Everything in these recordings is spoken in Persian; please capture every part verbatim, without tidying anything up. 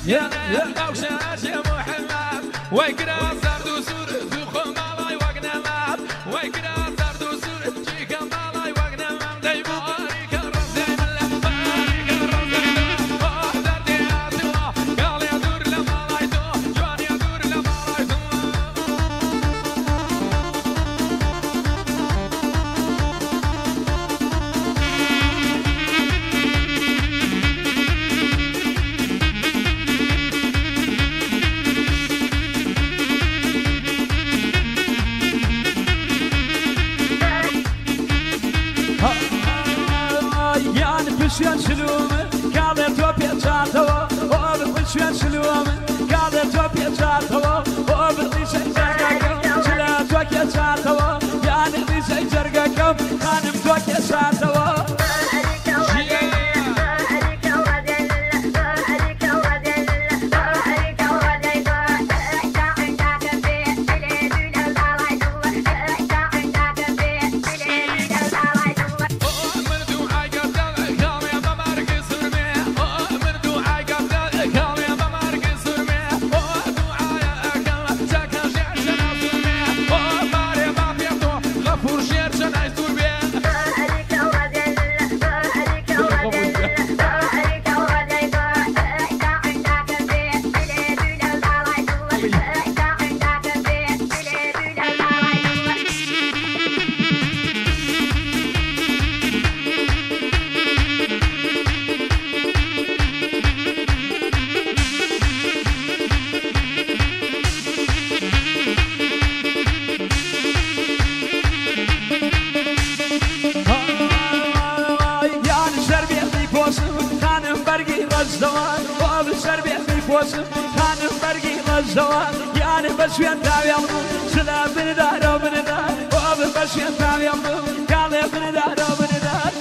يا يا بوشاش يا محمد ويكرا زرد وسور ذوق مالاي وقنمات ويكرا زرد وسور جيك مالاي وقنمات داي بارك الرزق من بارك الرزق احضر دي عدوى قال يا دور لمالاي تو جوان يا دور لمالاي تو بشوان شلومه قاعدة توبي جاتوا وابد بشوان شلومه قاعدة توبي جاتوا وابد ليش جرقكم شلا توكي جاتوا يعني ليش جرقكم خانم توكي جاتوا خانم برقي غزوان يعني بشوين تاويم سلا بندار وبندار وابد بشوين تاويم قال يا بندار وبندار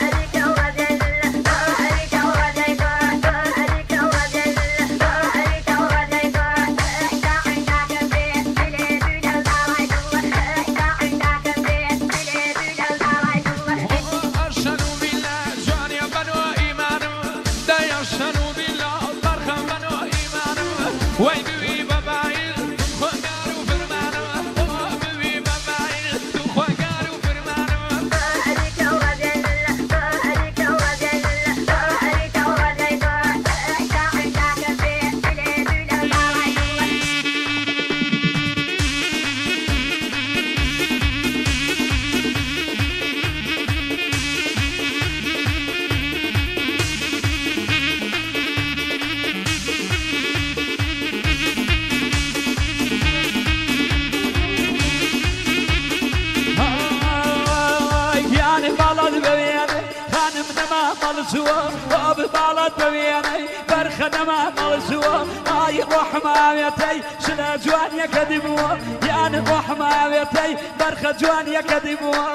وابد بالد بويني برخنا ما ملزوا هاي روح ماويتي شلا جوان يكذبوا يعني روح ماويتي برخ جوان يكذبوا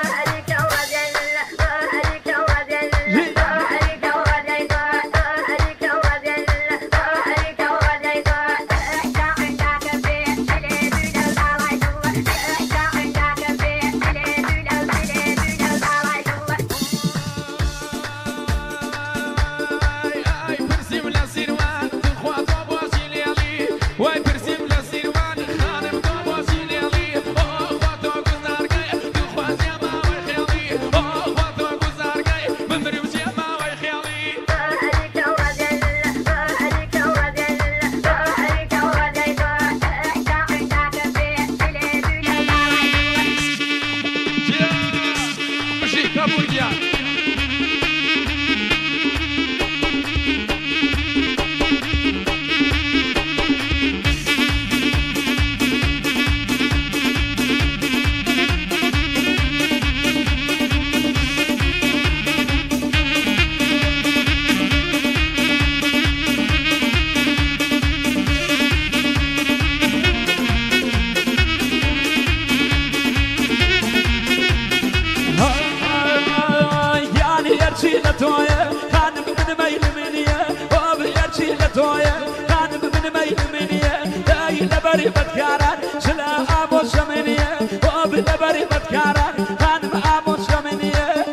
لبري بتكاران شلا أبو شمنية وأبي لبري بتكاران خانم أبو شمنية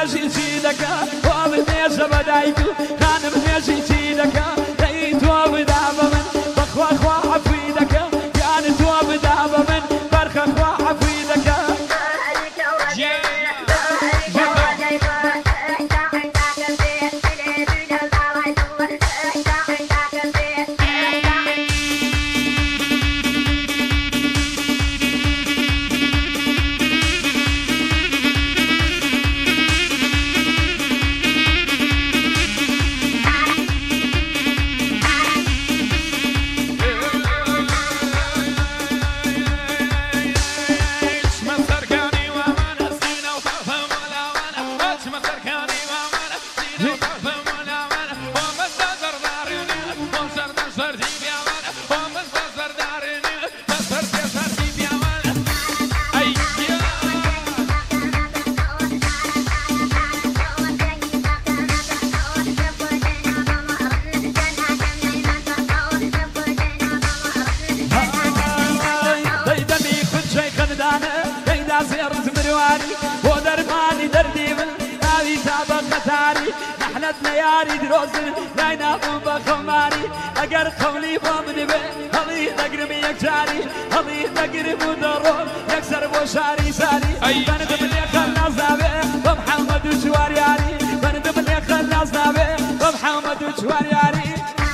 نێژی چی دەکا بۆ بنێژە بەدایک و خانم نێژی چی دەکا دەی تۆ بدا بە من بەخوا خوا عەفوی دەکا یانی تۆ بدا بە من بەرخە خوا عەفوی دەکا نياري دروزن لاينا بوبا خماري اگر قولي بامن به هلي دقرم يكجاري هلي دقرم ودروب يكسر بو شاري ساري بندم اللي خلنا زابه ومحمد وجوارياري بندم اللي خلنا زابه ومحمد وجوارياري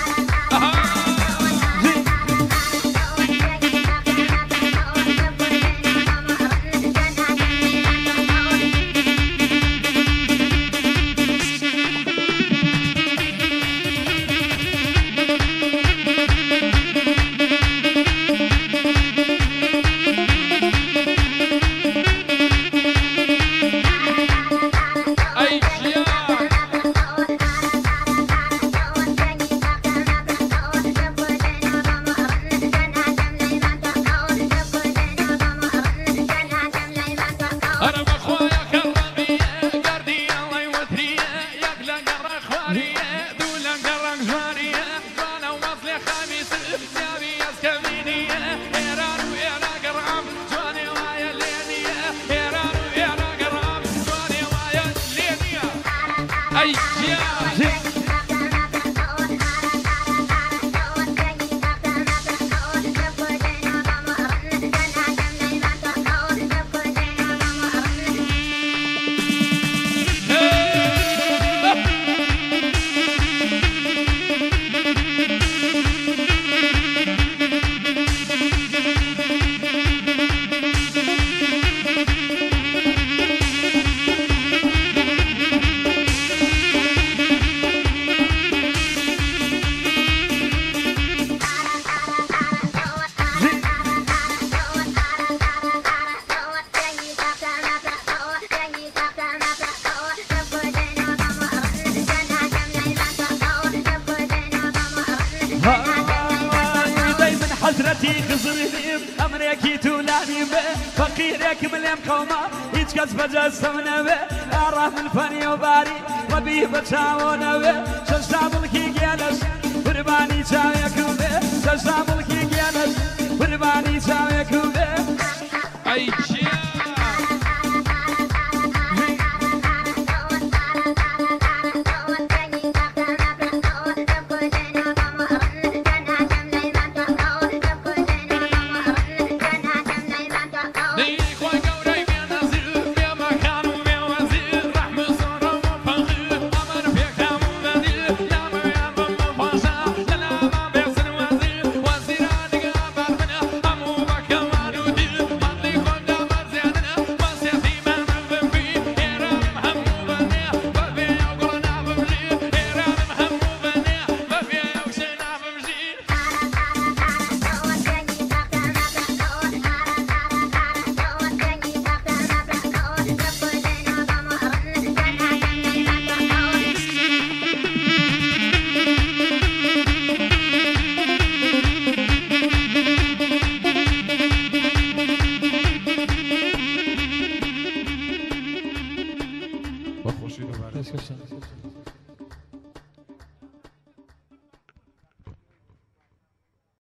فقيرك مليم قوما يتكز بجسمنا به أراه من فني وباري ربيه بتشاونا به شجاب الكي جالس برباني شاويك به شجاب الكي جالس برباني شاويك به